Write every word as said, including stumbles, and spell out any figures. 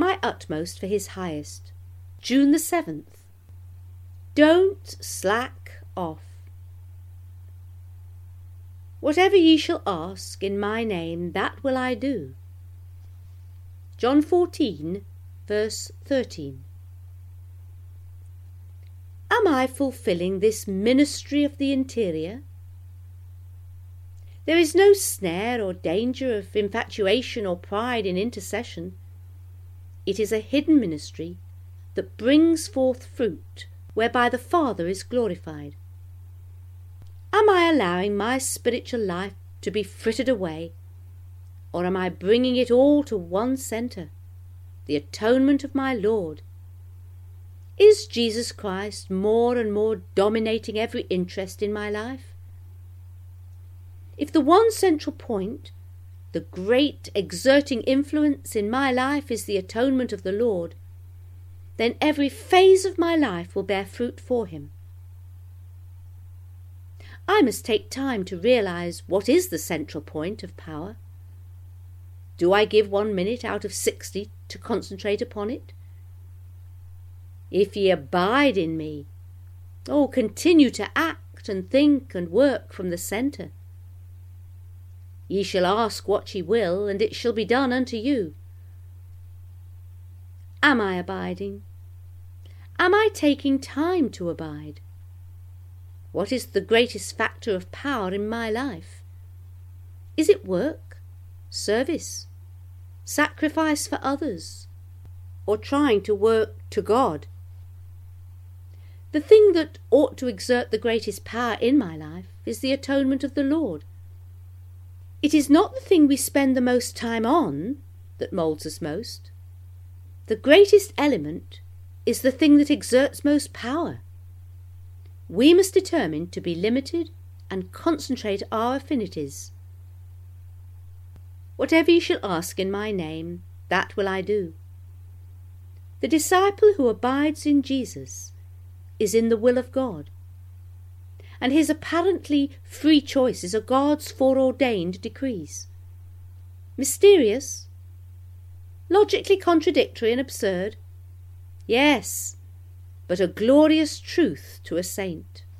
my utmost for his highest. June the seventh. Don't slack off. Whatever ye shall ask in my name, that will I do. John fourteen, verse thirteen. Am I fulfilling this ministry of the interior? There is no snare or danger of infatuation or pride in intercession. It is a hidden ministry that brings forth fruit whereby the Father is glorified. Am I allowing my spiritual life to be frittered away, or am I bringing it all to one centre, the atonement of my Lord? Is Jesus Christ more and more dominating every interest in my life? If the one central point, the great exerting influence in my life is the atonement of the Lord, then every phase of my life will bear fruit for him. I must take time to realize what is the central point of power. Do I give one minute out of sixty to concentrate upon it? If ye abide in me, oh, continue to act and think and work from the centre. Ye shall ask what ye will, and it shall be done unto you. Am I abiding? Am I taking time to abide? What is the greatest factor of power in my life? Is it work, service, sacrifice for others, or trying to work to God? The thing that ought to exert the greatest power in my life is the atonement of the Lord. It is not the thing we spend the most time on that moulds us most. The greatest element is the thing that exerts most power. We must determine to be limited and concentrate our affinities. Whatever ye shall ask in my name, that will I do. The disciple who abides in Jesus is in the will of God, and his apparently free choices are God's foreordained decrees. Mysterious? Logically contradictory and absurd? Yes, but a glorious truth to a saint.